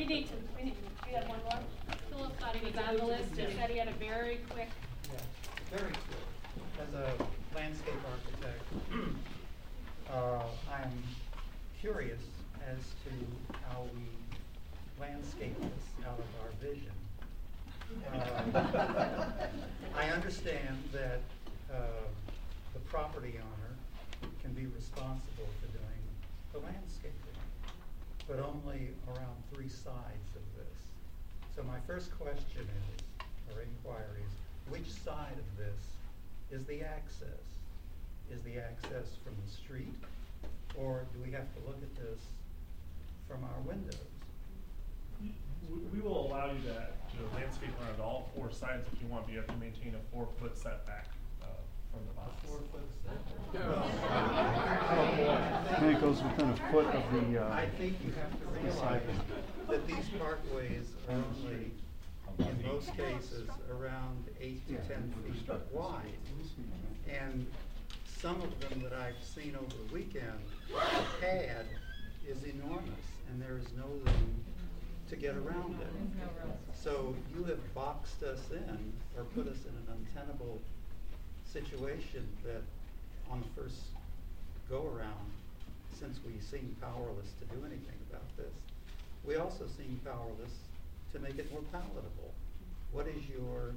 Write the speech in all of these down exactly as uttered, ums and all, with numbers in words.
need to, we need to, do you have one more? Philip thought he was on the list, he said he had a very quick. Yeah, very quick. As a landscape architect, uh, I'm curious as to how we landscape this out of our vision. Uh, I understand that uh, the property owner can be responsible for doing the landscaping, but only around three sides of this. So my first question is, or inquiry is, which side of this is the access? Is the access from the street, or do we have to look at this from our windows? We, we will allow you to, to landscape around all four sides if you want, but you have to maintain a four foot setback uh, from the box. A four foot setback? And it goes within a foot of the, uh, I think you have to realize that these parkways are only, in most cases, around eight to ten feet wide. And some of them that I've seen over the weekend, the pad is enormous, and there is no room to get around it. So you have boxed us in, or put us in an untenable situation that on the first go-around, since we seem powerless to do anything about this, we also seem powerless to make it more palatable. What is your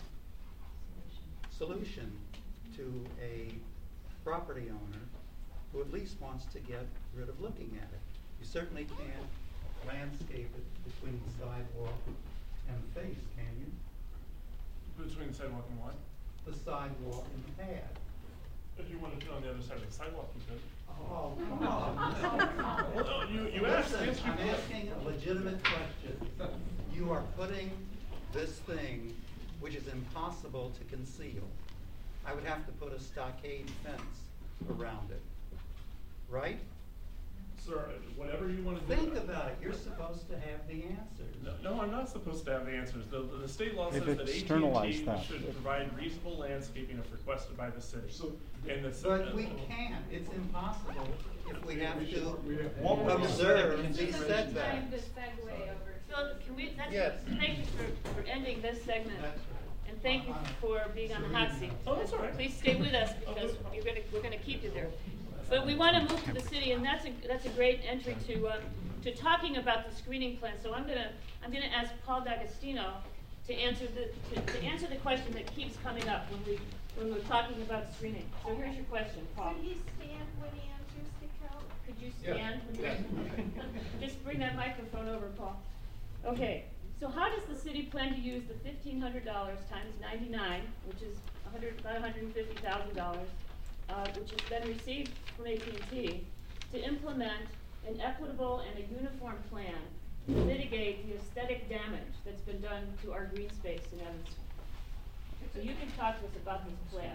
solution to a property owner who at least wants to get rid of looking at it? You certainly can't landscape it between the sidewalk and the face, can you? Between the sidewalk and what? The sidewalk and the pad. If you want to put it on the other side of the sidewalk, you could. Oh, come on. Well, no, you, you asked. Listen, answer your I'm question. asking a legitimate question. You are putting this thing, which is impossible to conceal. I would have to put a stockade fence around it, right? Sir, whatever you want to do. Think about it. You're supposed to have the answers. No, no, I'm not supposed to have the answers. The, the, the state law They've says that A T and externalized T that. should provide reasonable landscaping if requested by the city. So, and the But we can't. It's impossible if we have to What would you observe say? these Time setbacks. to segue over. Phil, can we, that's, Yes. thank you for, for ending this segment. That's right. And thank you for being on the hot seat. Oh, that's all right. Please stay with us because you're gonna, we're gonna keep you there. But we want to move to the city, and that's a, that's a great entry to, uh, to talking about the screening plan. So I'm gonna, I'm gonna ask Paul D'Agostino to answer the, to, to answer the question that keeps coming up when we, when we're talking about screening. So here's your question, Paul. Could he stand when he answers the count? Could you stand? Yes. Just bring that microphone over, Paul. Okay, so how does the city plan to use the fifteen hundred dollars times ninety-nine, which is a hundred, about one hundred fifty thousand dollars, uh, which has been received from A T and T, to implement an equitable and a uniform plan to mitigate the aesthetic damage that's been done to our green space in Evanston? So you can talk to us about this plan.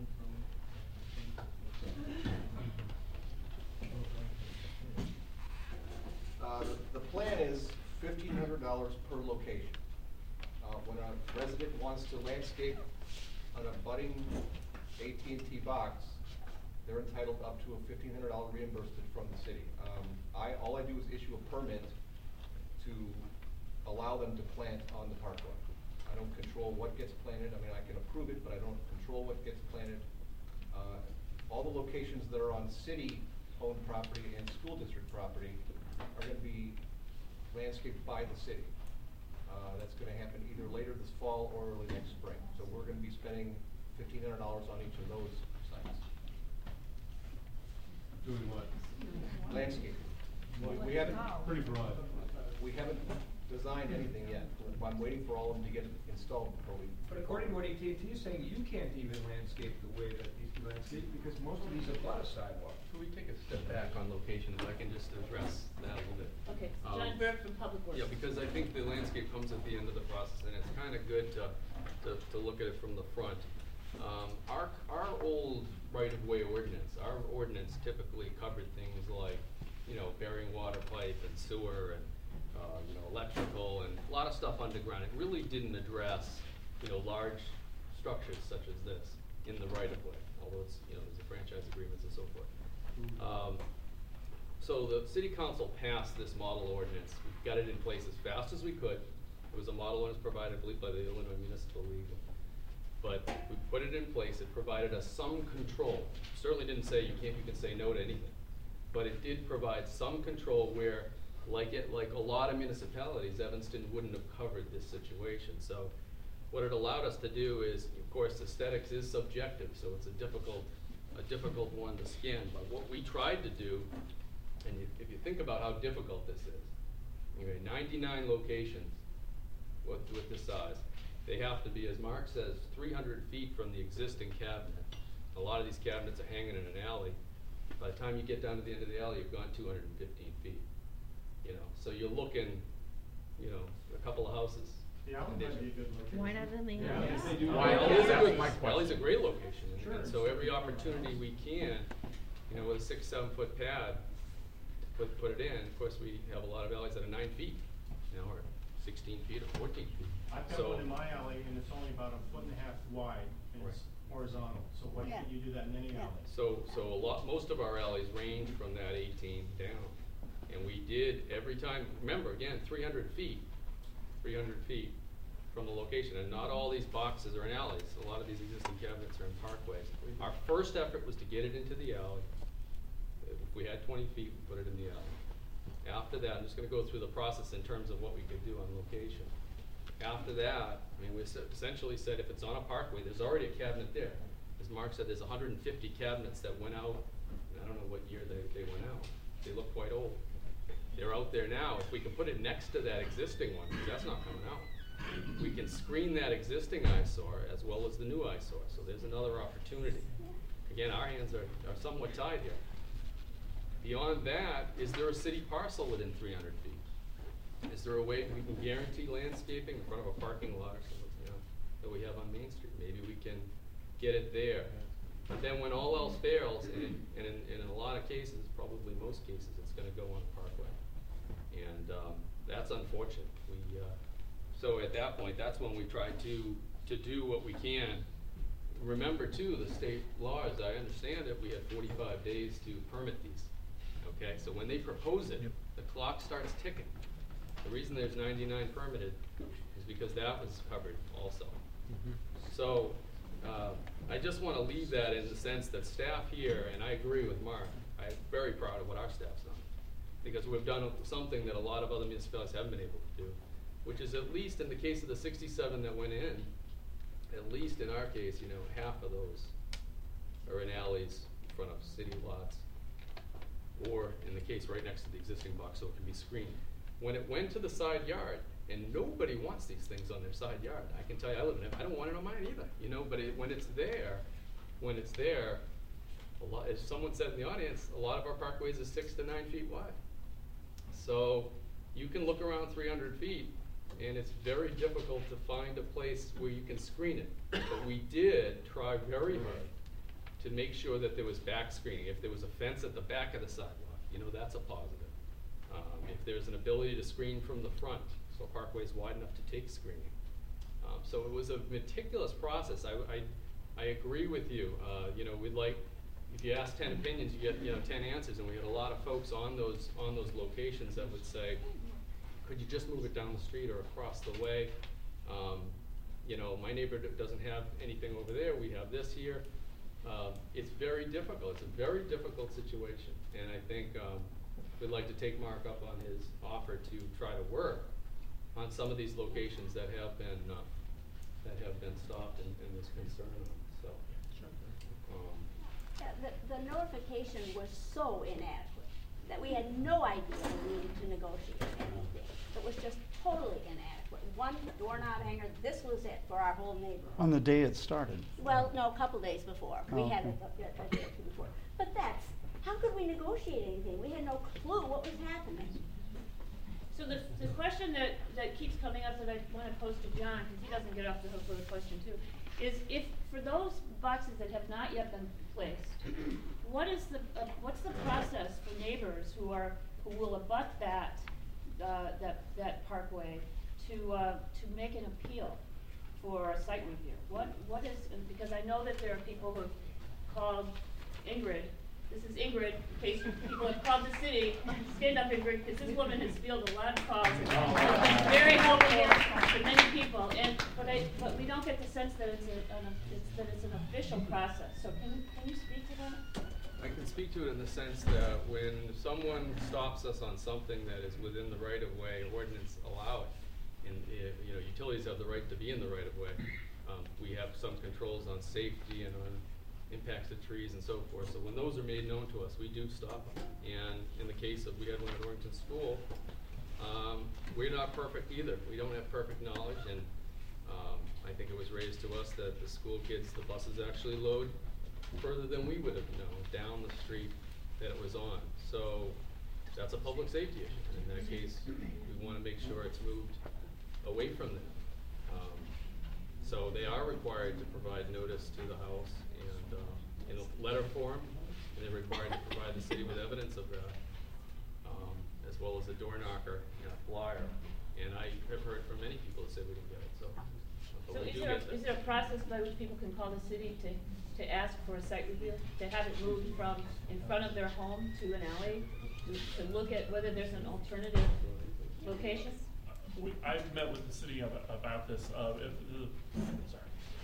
Uh, the, the plan is fifteen hundred dollars per location. Uh, when a resident wants to landscape an abutting A T and T box, they're entitled up to a fifteen hundred dollar reimbursement from the city. Um, I, all I do is issue a permit to allow them to plant on the parkway. I don't control what gets planted. I mean, I can approve it, but I don't control what gets planted. Uh, all the locations that are on city-owned property and school district property are going to be landscaped by the city. Uh, that's going to happen either later this fall or early next spring. So we're going to be spending fifteen hundred dollars on each of those sites. Doing what? Landscaping. We, we haven't. Pretty broad. We haven't designed anything yet. I'm waiting for all of them to get installed before we. But according to what A T and T is saying, you can't even landscape the way that these do landscape because most of these have got a sidewalk. Could we take a step back on locations? I can just address that a little bit. Okay, Um, John Burke from Public Works. Yeah, because I think the landscape comes at the end of the process, and it's kind of good to, to, to look at it from the front. Um, our, our old right-of-way ordinance, our ordinance typically covered things like, you know, burying water pipe and sewer and, uh, you know, electrical and a lot of stuff underground. It really didn't address, you know, large structures such as this in the right-of-way, although it's, you know, there's the franchise agreements and so forth. Um, so the city council passed this model ordinance. We got it in place as fast as we could. It was a model ordinance provided, I believe, by the Illinois Municipal League. But we put it in place. It provided us some control. Certainly didn't say you can't, you can say no to anything. But it did provide some control where, like it, like a lot of municipalities, Evanston wouldn't have covered this situation. So what it allowed us to do is, of course, aesthetics is subjective, so it's a difficult, a difficult one to skin. But what we tried to do, and you, if you think about how difficult this is, okay, ninety-nine locations with, with this size, they have to be, as Mark says, three hundred feet from the existing cabinet. A lot of these cabinets are hanging in an alley. By the time you get down to the end of the alley, you've gone two hundred fifteen feet. You know, so you're looking, you know, a couple of houses. The alley might be a good location. Why not in the Yeah, alley? if they do- Why, Yeah, Alley's a that's good, my Alley's a great location, and- Sure. and so every opportunity we can, you know, with a six, seven foot pad, to put, put it in. Of course, we have a lot of alleys that are nine feet, you know, or sixteen feet or fourteen feet. I've got So- one in my alley and it's only about a foot and a half wide and it's horizontal, so why Yeah. can't you do that in any Yeah. alley? So, so a lot, most of our alleys range from that eighteen down. And we did every time, remember, again, three hundred feet, three hundred feet from the location. And not all these boxes are in alleys. A lot of these existing cabinets are in parkways. Our first effort was to get it into the alley. If we had twenty feet, we put it in the alley. After that, I'm just gonna go through the process in terms of what we could do on location. After that, I mean, we s- essentially said if it's on a parkway, there's already a cabinet there. As Mark said, there's hundred and fifty cabinets that went out, I don't know what year they, they went out. They look quite old. They're out there now. If we can put it next to that existing one, 'cause that's not coming out, we can screen that existing eyesore as well as the new eyesore. So there's another opportunity. Again, our hands are, are somewhat tied here. Beyond that, is there a city parcel within three hundred feet? Is there a way we can guarantee landscaping in front of a parking lot or something, you know, that we have on Main Street? Maybe we can get it there. But then when all else fails, and, and in, and in a lot of cases, probably most cases, it's gonna go on a parkway. And, um, that's unfortunate. We, uh, so at that point, that's when we try to, to do what we can. Remember too, the state laws, I understand it, we have forty-five days to permit these. Okay, so when they propose it, the clock starts ticking. The reason there's ninety-nine permitted is because that was covered also. So, uh, I just wanna leave that in the sense that staff here, and I agree with Mark, I'm very proud of what our staff's done. Because we've done something that a lot of other municipalities haven't been able to do, which is at least in the case of the sixty-seven that went in, at least in our case, you know, half of those are in alleys in front of city lots, or in the case right next to the existing box, so it can be screened. When it went to the side yard, and nobody wants these things on their side yard, I can tell you, I live in it, I don't want it on mine either, you know, but it, when it's there, when it's there, a lot, as someone said in the audience, a lot of our parkways is six to nine feet wide. So, you can look around three hundred feet, and it's very difficult to find a place where you can screen it. But we did try very hard to make sure that there was back screening. If there was a fence at the back of the sidewalk, you know, that's a positive. Um, if there's an ability to screen from the front, so a parkway is wide enough to take screening. Um, so it was a meticulous process. I, I, I agree with you. Uh, you know, we'd like, if you ask ten opinions, you get, you know, ten answers, and we had a lot of folks on those, on those locations that would say, could you just move it down the street or across the way? Um, you know, my neighbor d- doesn't have anything over there, we have this here. Um, it's very difficult, it's a very difficult situation, and I think, um, we'd like to take Mark up on his offer to try to work on some of these locations that have been, uh, that have been stopped and, and there's concern on, so. Um, Yeah, the, the notification was so inadequate that we had no idea we needed to negotiate anything. It was just totally inadequate. One doorknob hanger, this was it for our whole neighborhood. On the day it started. Well, no, a couple days before. We Oh, had okay. it a, a day or two before. But that's, how could we negotiate anything? We had no clue what was happening. So the, the question that, that keeps coming up that I wanna pose to John, cause he doesn't get off the hook with a question too, is if, for those boxes that have not yet been placed, what is the, uh, what's the process for neighbors who are, who will abut that, uh, that, that parkway to, uh, to make an appeal for a site review? What, what is, because I know that there are people who've called Ingrid this is Ingrid, in case people have called the city, stand up, Ingrid, because this woman has fielded a lot of calls. and It's very helpful to many people, and, but I, but we don't get the sense that it's a, an, it's, that it's an official process. So can, can you speak to that? I can speak to it in the sense that when someone stops us on something that is within the right-of-way, ordinance allow it. And, uh, you know, utilities have the right to be in the right-of-way. Um, we have some controls on safety and on impacts to trees and so forth. So when those are made known to us, we do stop them. And in the case of, we had one at Orrington School, um, we're not perfect either. We don't have perfect knowledge, and um, I think it was raised to us that the school kids, the buses actually load further than we would have known, down the street that it was on. So that's a public safety issue. In that case, we want to make sure it's moved away from them. Um, so they are required to provide notice to the house and uh, in a letter form, and they're required to provide the city with evidence of that, um, as well as a door knocker and a flyer. And I have heard from many people that say we didn't get it. So, but So we is do there, get is that. there a process by which people can call the city to, to ask for a site review, to have it moved from in front of their home to an alley, to, to look at whether there's an alternative location? We, I've met with the city ab about this. Uh, if the, sorry,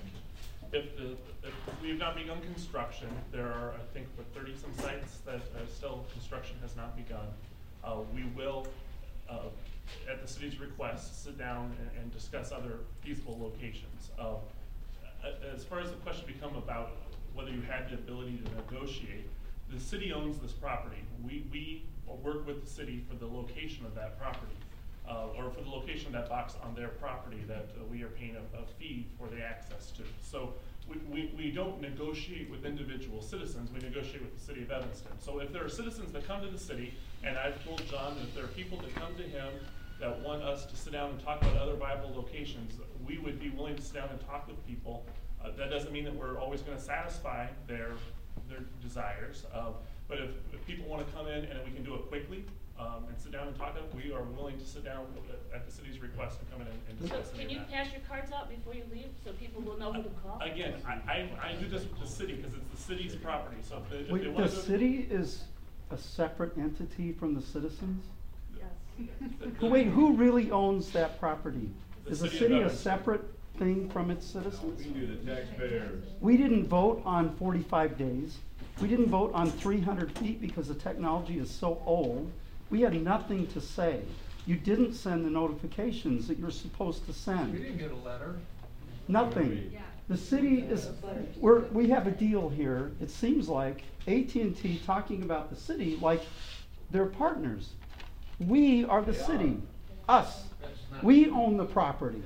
if the if we have not begun construction, there are I think what thirty some sites that uh, still construction has not begun. Uh, we will, uh, at the city's request, sit down and, and discuss other feasible locations. Uh, as far as the question become about whether you had the ability to negotiate, the city owns this property. We we work with the city for the location of that property. Uh, or for the location of that box on their property that uh, we are paying a, a fee for the access to. So we, we, we don't negotiate with individual citizens, we negotiate with the city of Evanston. So if there are citizens that come to the city, and I've told John that if there are people that come to him that want us to sit down and talk about other viable locations, we would be willing to sit down and talk with people. Uh, that doesn't mean that we're always gonna satisfy their, their desires. Uh, but if, if people wanna come in and we can do it quickly, Um, and sit down and talk to them, we are willing to sit down at, at the city's request and come in and, and So discuss can any you of that. pass your cards out before you leave, so people will know who to call? Again, I, I, I do this with the city because it's the city's property, so if they, if they Wait, want the to. city is a separate entity from the citizens? Yes. Who- Wait, who really owns that property? The Is the city of city a Evanston. separate thing from its citizens? We do the taxpayers. We didn't vote on forty-five days. We didn't vote on three hundred feet because the technology is so old. We had nothing to say. You didn't send the notifications that you're supposed to We send. didn't get a letter. Nothing. The city is, we're, we have a deal here, it seems like, A T and T talking about the city like they're partners. We are the city, us. We own the property.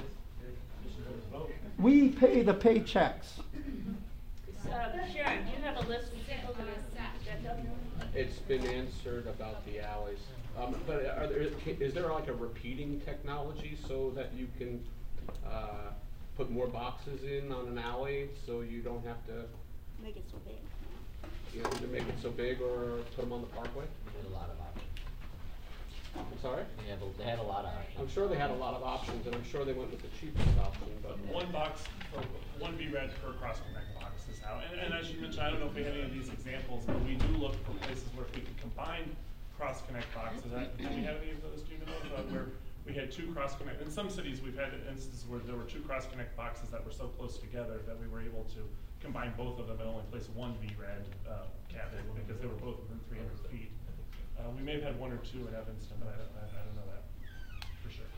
We pay the paychecks. Uh, Sharon, do you have a list of people that are stepped up? It's been answered about the alleys, um, but are there, is there like a repeating technology so that you can, uh, put more boxes in on an alley so you don't have to, Make it so big. you know, either make it so big or put them on the parkway? They had a lot of options. I'm sorry? They had, a- they had a lot of options. I'm sure they had a lot of options, and I'm sure they went with the cheapest option, but. One box, for- one B read per cross connect box is how, and, and as you mentioned, I don't know if we had any of these examples, but we do look for places where we could combine cross connect boxes. I- Have we had any of those, do you know, uh, where we had two cross connect, in some cities we've had instances where there were two cross connect boxes that were so close together that we were able to combine both of them and only place one V read uh, cabinet because they were both within three hundred feet. Uh, we may have had one or two in Evanston, but I don't, I, I don't know that for sure.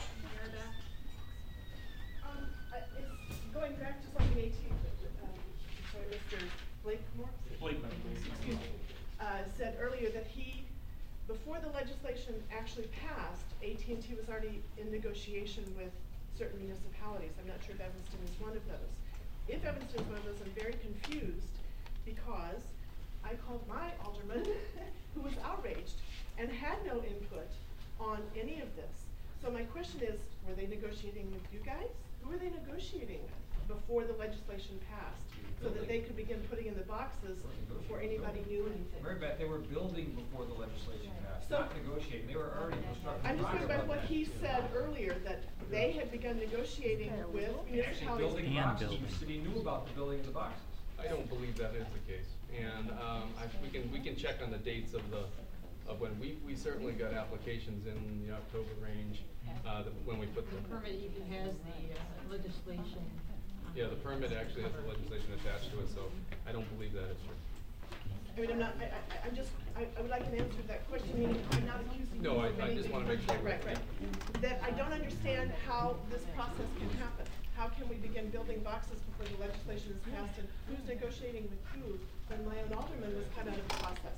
Um, uh, it's going back to something A T, um, sorry, Mister Blakemore? Blakeman, Excuse me, uh, said earlier that he, before the legislation actually passed, A T and T was already in negotiation with certain municipalities. I'm not sure if Evanston is one of those. If Evanston is one of those, I'm very confused because I called my alderman who was outraged and had no input on any of this. So my question is, were they negotiating with you guys? Who were they negotiating with before the legislation passed? So that they could begin putting in the boxes before anybody knew anything? Mary Beth, they were building before the legislation passed, So- not negotiating. They were already constructing. I'm just going by projects. what he said earlier, that they had begun negotiating with And actually municipalities. building boxes, the city knew about the building of the boxes. I don't believe that is the case. And, um, I, we can, we can check on the dates of the, of when, we, we certainly got applications in the October range, uh, the- when we put the. The permit even has the uh, legislation. Yeah, the permit actually has the legislation attached to it, so I don't believe that is true. I mean, I'm not, I, I, I'm just, I, I would like an answer to that question, meaning I'm not accusing you No, I- of I just anything. wanna make sure we're- Right, right. That I don't understand how this process can happen. How can we begin building boxes before the legislation is passed, and who's negotiating with who when my own alderman was cut out of the process?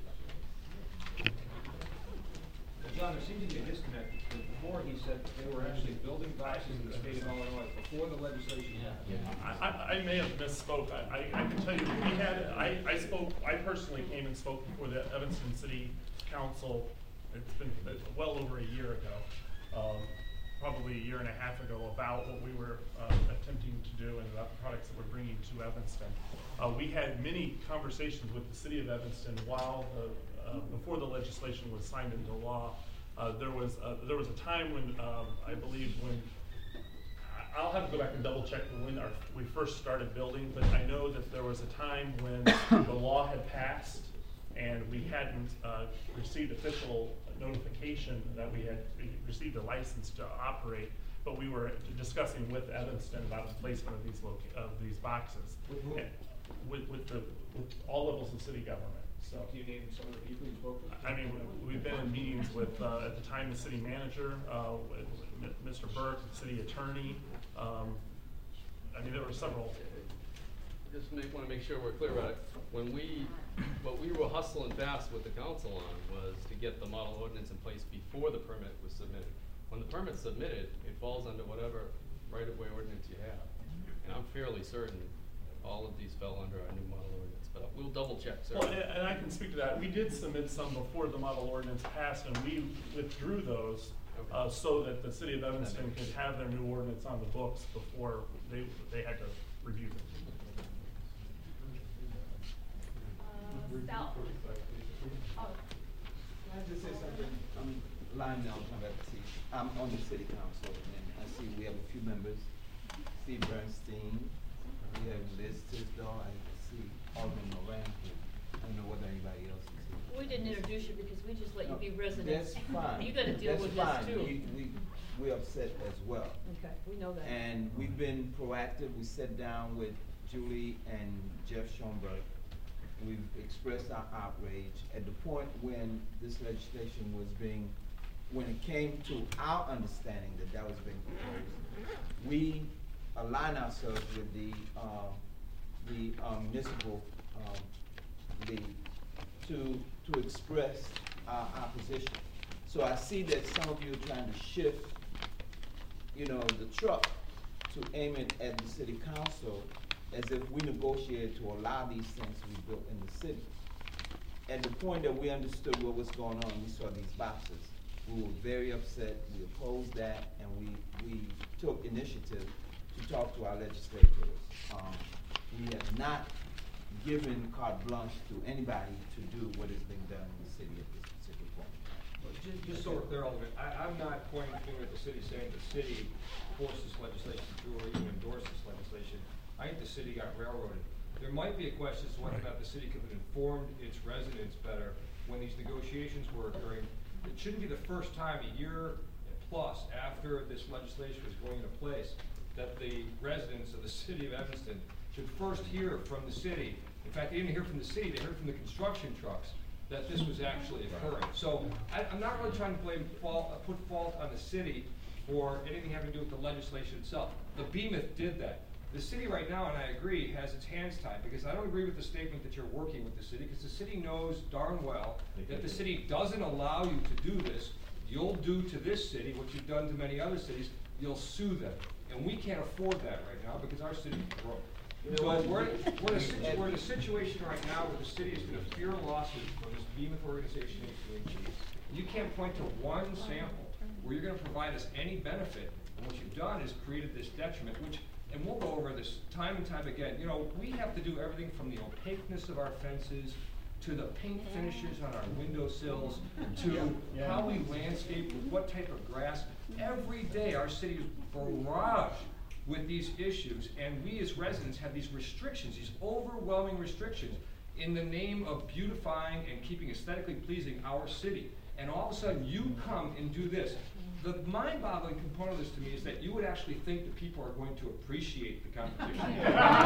Well, John, there seems to be a disconnect, because before he said that they were actually building boxes in the state of Illinois before the legislation. I, I, I may have misspoke. I, I, I can tell you, we had, I, I spoke, I personally came and spoke before the Evanston City Council. It's been uh, well over a year ago, um, probably a year and a half ago, about what we were uh, attempting to do and about the products that we're bringing to Evanston. Uh, we had many conversations with the city of Evanston while the, uh, before the legislation was signed into law. Uh, there was uh, there was a time when um, I believe when I'll have to go back and double check when our, we first started building, but I know that there was a time when the law had passed and we hadn't uh, received official notification that we had received a license to operate, but we were discussing with Evanston about the placement of these loca of these boxes. With who? And with, with the with all levels of city government. So, Can you name some of the people you spoke with? I mean, we- we've been in meetings with, uh, at the time, the city manager, uh, with M- Mister Burke, the city attorney. Um, I mean, there were several. Just make, wanna make sure we're clear about it. When we, what we were hustling fast with the council on was to get the model ordinance in place before the permit was submitted. When the permit's submitted, it falls under whatever right-of-way ordinance you have. And I'm fairly certain all of these fell under our new model ordinance, but we'll double check, sir. Well, and, and I can speak to that. We did submit some before the model ordinance passed, and we withdrew those uh, so that the city of Evanston could have their new ordinance on the books before they, they had to review them. Uh, Sal. Oh. Can I just say something? I'm Lionel Baptiste. I'm on the city council, and I see we have a few members. Steve Bernstein, we have Liz Tisdall, I see Alderman Moran here. I don't know whether anybody else is here. We didn't introduce you because we just let you be No, residents. That's fine. You gotta deal That's with this fine. too. We, we, we're upset as well. Okay, we know that. And we've been proactive. We sat down with Julie and Jeff Schoenberg. We've expressed our outrage at the point when this legislation was being, when it came to our understanding that that was being proposed. We align ourselves with the, uh, the um, municipal um, league to, to express our opposition. So I see that some of you are trying to shift, you know, the truck to aim it at the city council as if we negotiated to allow these things to be built in the city. At the point that we understood what was going on, we saw these boxes. We were very upset, we opposed that, and we, we took initiative to talk to our legislators. Um, we have not given carte blanche to anybody to do what is being done in the city at this particular point. Well, Just, just so we're clear, Alderman, I, I'm not pointing the finger at the city saying the city forced this legislation through or even endorsed this legislation. I think the city got railroaded. There might be a question as to whether or not the city could have informed its residents better when these negotiations were occurring. It shouldn't be the first time, a year plus after this legislation was going into place, that the residents of the city of Evanston should first hear from the city. In fact, they didn't hear from the city, they heard from the construction trucks that this was actually occurring. So I, I'm not really trying to blame fault, uh, put fault on the city for anything having to do with the legislation itself. The Behemoth did that. The city right now, and I agree, has its hands tied, because I don't agree with the statement that you're working with the city, because the city knows darn well that the city doesn't allow you to do this. You'll do to this city what you've done to many other cities, you'll sue them. And we can't afford that right now because our city's broke. So we're, we're, in a situ we're in a situation right now where the city is going to fear lawsuits from this Behemoth organization, A T and T. You can't point to one sample where you're going to provide us any benefit, and what you've done is created this detriment, which, and we'll go over this time and time again, you know, we have to do everything from the opaqueness of our fences, to the paint finishes on our windowsills, to yeah. how we landscape, with what type of grass. Every day our city is barraged with these issues, and we as residents have these restrictions, these overwhelming restrictions. in the name of beautifying and keeping aesthetically pleasing our city. And all of a sudden, you come and do this. The mind-boggling component of this to me is that you would actually think that people are going to appreciate the competition.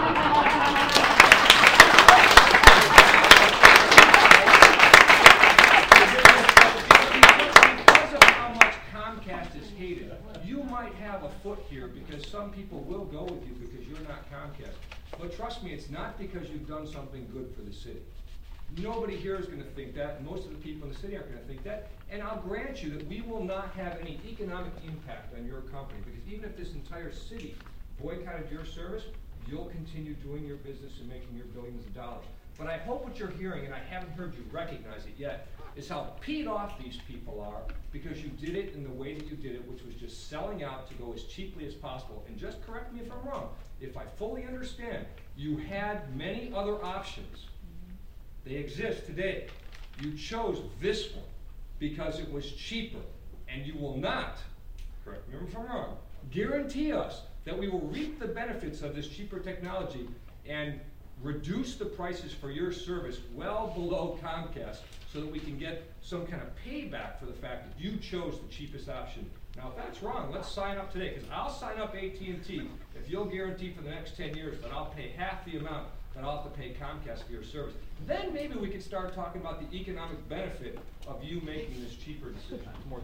Because of how much Comcast is hated, you might have a foot here because some people will go with you because you're not Comcast. But trust me, it's not because you've done something good for the city. Nobody here is going to think that, and most of the people in the city aren't going to think that. And I'll grant you that we will not have any economic impact on your company, because even if this entire city boycotted your service, you'll continue doing your business and making your billions of dollars. But I hope what you're hearing, and I haven't heard you recognize it yet, is how peed off these people are because you did it in the way that you did it, which was just selling out to go as cheaply as possible. And just correct me if I'm wrong. If I fully understand, you had many other options. They exist today. You chose this one because it was cheaper, and you will not, correct me if I'm wrong, guarantee us that we will reap the benefits of this cheaper technology and reduce the prices for your service well below Comcast so that we can get some kind of payback for the fact that you chose the cheapest option. Now, if that's wrong, let's sign up today, because I'll sign up A T and T if you'll guarantee for the next ten years that I'll pay half the amount that I'll have to pay Comcast for your service. Then maybe we can start talking about the economic benefit of you making this cheaper decision. It's more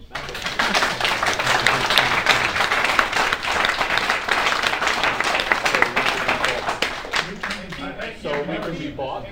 So we can be bought.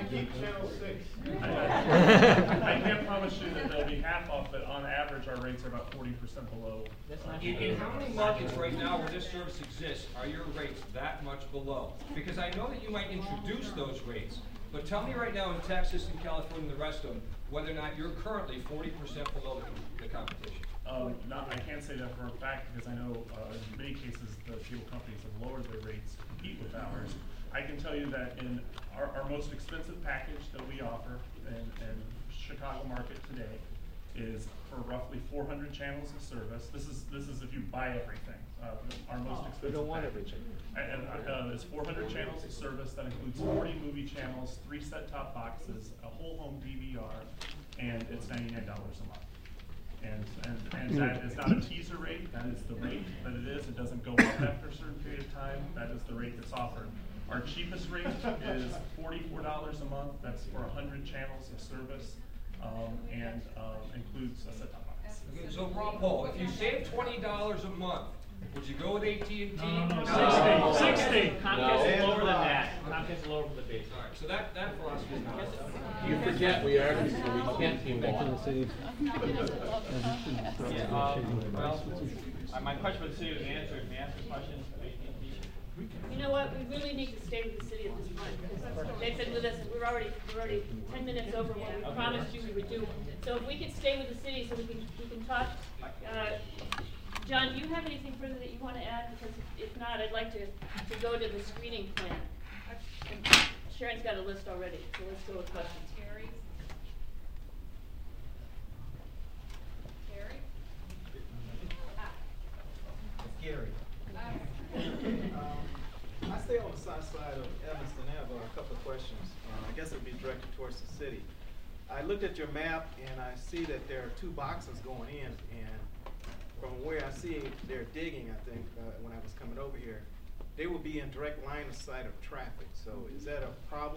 I can't promise you that they'll be half off, but on average, our rates are about forty percent below. In, in how many markets right now where this service exists are your rates that much below? Because I know that you might introduce those rates, but tell me right now in Texas and California and the rest of them, whether or not you're currently forty percent below the, the competition. Um, not, I can't say that for a fact because I know uh, in many cases the cable companies have lowered their rates to compete with ours. I can tell you that in our, our most expensive package that we offer in, in Chicago market today is for roughly four hundred channels of service. This is this is if you buy everything. Uh, our most expensive. We don't want everything. And uh, it's four hundred channels of service that includes forty movie channels, three set-top boxes, a whole home D V R, and it's ninety-nine dollars a month. And, and, and that is not a teaser rate. That is the rate that it is. It doesn't go up after a certain period of time. That is the rate that's offered. Our cheapest rate is forty-four dollars a month. That's for one hundred channels of service, um, and um, includes a set-top box. Okay, so Ron Paul, if you save twenty dollars a month, would you go with A T and T? No, no, no, sixty. sixty. Comcast is lower than that. Comcast is lower than the base. All right, so that, that philosophy is not. You forget we are, we can't be bought. Yeah, um, well, uh, my question for the city was answered. May I ask a question of A T and T? You know what, we really need to stay with the city at this point, because they've been with us, and we're already, we're already ten minutes over what we promised you we would do. So if we could stay with the city so we can, we can talk, uh, John, do you have anything further that you want to add? Because if not, I'd like to, to go to the screening plan. And Sharon's got a list already, so let's go with questions. Gary? Gary? It's Gary. Um, I stay on the south side of Evanston. I have a couple of questions. Uh, I guess it would be directed towards the city. I looked at your map and I see that there are two boxes going in, and from where I see they're digging, I think, uh, when I was coming over here, they will be in direct line of sight of traffic. So is that a problem?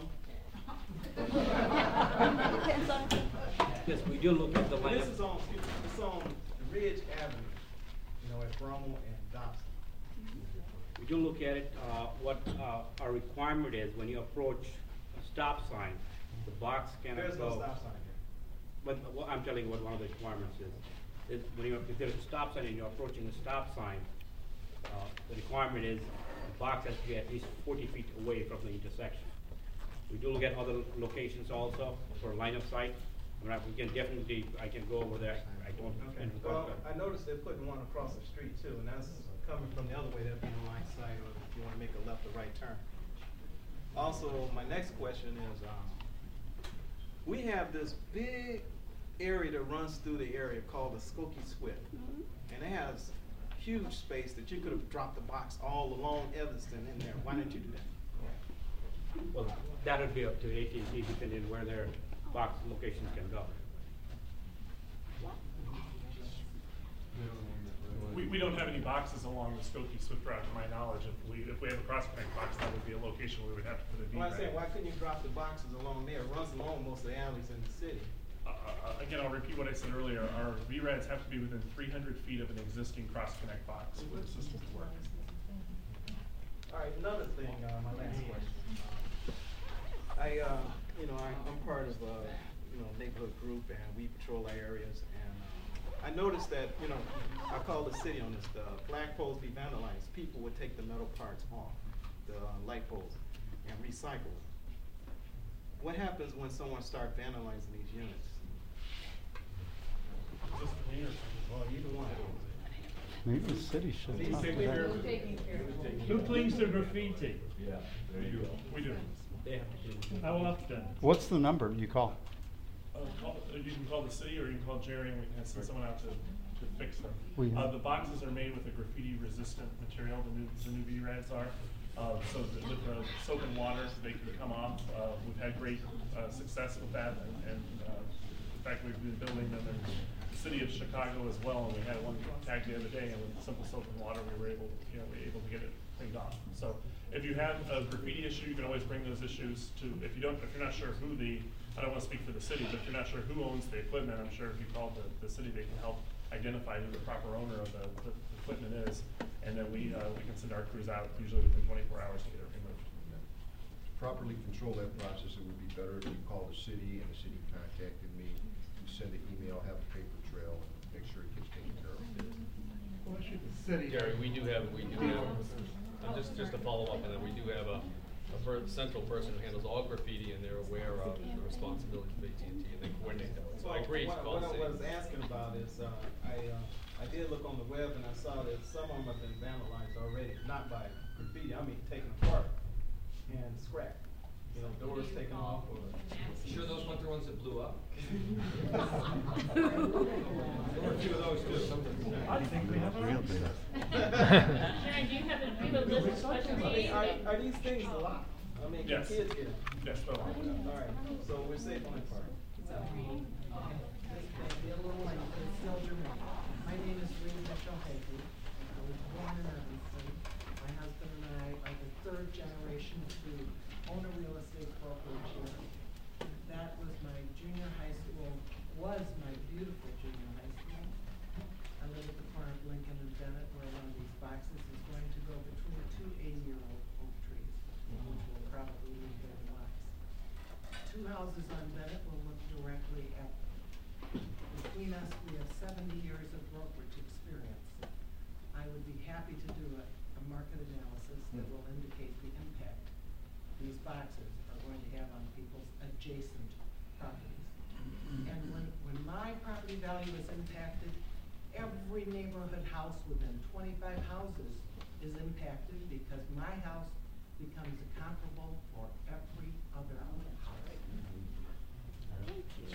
Yes, we do look at the line. This is on, it's on Ridge Avenue, you know, at Brummel and Dobson. We do look at it, uh, what uh, our requirement is when you approach a stop sign, the box cannot There's go. no stop sign here. But what I'm telling you what one of the requirements is. is when you, if there's a stop sign and you're approaching the stop sign, uh, the requirement is the box has to be at least forty feet away from the intersection. We do look at other locations also for line of sight. I mean, we can definitely, I can go over there. I don't. Okay. Well, I noticed they're putting one across the street too, and that's coming from the other way, that'd be in line of sight, or if you want to make a left or right turn. Also, my next question is, um, we have this big area that runs through the area called the Skokie Swift, mm-hmm. and it has huge space that you could have dropped the box all along Evanston in there. Why didn't you do that? Well, that would be up to A T and T depending on where their box locations can go. We, we don't have any boxes along the Skokie Swift route, to my knowledge. If we, if we have a cross-connect box, that would be a location where we would have to put a V Well, I RAD. said, why couldn't you drop the boxes along there? It runs along most of the alleys in the city. Uh, uh, again, I'll repeat what I said earlier. Our V RADs have to be within three hundred feet of an existing cross-connect box for the system to work. All right, another thing, uh, my last question. I, uh, you know, I, I'm part of a, you know, neighborhood group, and we patrol our areas, and uh, I noticed that, you know, I call the city on this, the flagpoles be vandalized, people would take the metal parts off, the uh, light poles, and recycle them. What happens when someone starts vandalizing these units? Well, either one. Maybe the city should Who's talk to taking care that. of it? Who cleans the graffiti? Yeah, there you go. We do. They have to do. How often? What's the number you call? Uh, call, uh, you can call the city, or you can call Jerry, and we can send someone out to, to fix them. We Uh, have- the boxes are made with a graffiti-resistant material. The new, the new V RADs are. Uh, so that with the soap and water, they can come off. Uh, we've had great uh, success with that, and, and uh, in fact, we've been building them in the city of Chicago as well. And we had one tag the other day, and with simple soap and water, we were able, you know, we were able to get it cleaned off. So, if you have a graffiti issue, you can always bring those issues to. If you don't, if you're not sure who the, I don't want to speak for the city, but if you're not sure who owns the equipment, I'm sure if you call the, the city, they can help identify who the proper owner of the, the equipment is, and then we uh, we can send our crews out usually within twenty-four hours to get it removed. To properly control that process, it would be better if you call the city and the city contacted me, you send an email, have a paper trail, make sure it gets taken care of. City. Jerry, we do have, we do have, uh, just, just to follow up on that, we do have a, a per, central person who handles all graffiti, and they're aware of the responsibilities of A T and T, and they coordinate that. So I agree, What, call what the I city. was asking about is, uh, I, uh, I did look on the web and I saw that some of them have been vandalized already, not by graffiti, I mean taken apart and scrapped. You know, doors taken off or. Sure those weren't the ones that blew up? There were a few of those too. I think we have a real bit. Sharon, do you have a, do you have a list of what you I mean, need? are, are these things locked? I mean, can Yes. kids get them? Yes, well. All right, so we're safe on that part. My name is Rita Mitchell Hagley. I was born in Evanston. My husband and I are the third generation to own a real estate brokerage here. That was my junior high school, was my beautiful junior high school. I live at the corner of Lincoln and Bennett, where one of these boxes is going to go between two eighty-year-old oak trees, which will probably leave their lives. Two houses on Bennett will look directly at them. Between us, we have seventy years of brokerage experience. I would be happy to do a, a market analysis that will indicate the impact these boxes are going to have on people's adjacent properties. And when, when my property value is impacted, every neighborhood house within twenty-five houses is impacted because my house becomes comparable for every other house. Thank you.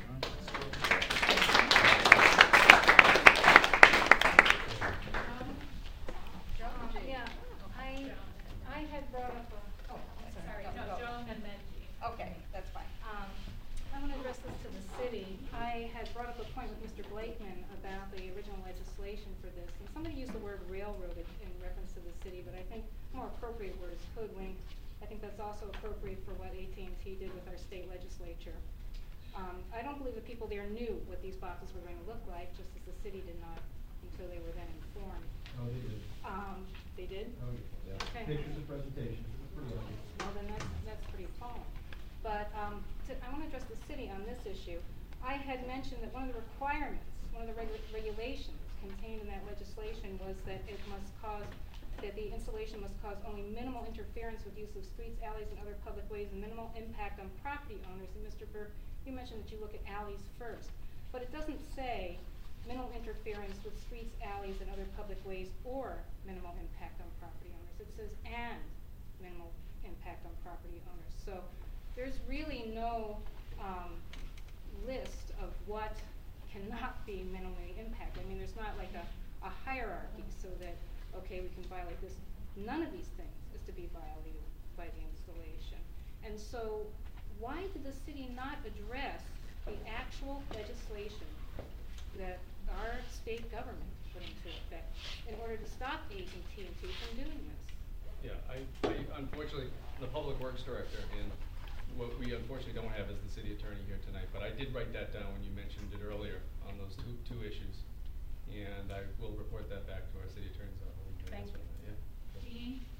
Yeah, I, I had brought up a, oh, sorry, no, Joan and then Jean. Okay, that's fine. Um, I want to address this to the city. I had brought up a point with Mister Blakeman about the original legislation for this, and somebody used the word railroaded in reference to the city, but I think more appropriate word is hoodwink. I think that's also appropriate for what A T and T did with our state legislature. Um, I don't believe the people there knew what these boxes were going to look like, just as the city did not until they were then informed. Oh, they did. Um, they did? Oh, yeah. Okay. Pictures and presentations, it was pretty obvious. Well, then that's, that's pretty appalling. But um, to, I want to address the city on this issue. I had mentioned that one of the requirements, one of the regu regulations contained in that legislation was that it must cause, that the installation must cause only minimal interference with use of streets, alleys, and other public ways, and minimal impact on property owners. And Mister Burke, you mentioned that you look at alleys first, but it doesn't say minimal interference with streets, alleys, and other public ways, or minimal impact on property owners. It says and minimal impact on property owners. So there's really no um, list of what cannot be minimally impacted. I mean, there's not like a, a hierarchy so that, okay, we can violate this. None of these things is to be violated by the installation. And so, why did the city not address the actual legislation that our state government put into effect in order to stop A T and T from doing this? Yeah, I, I unfortunately, the Public Works Director, and what we unfortunately don't have is the city attorney here tonight, but I did write that down when you mentioned it earlier on those two, two issues. And I will report that back to our city attorney's office. Thank you. Yeah. Jean?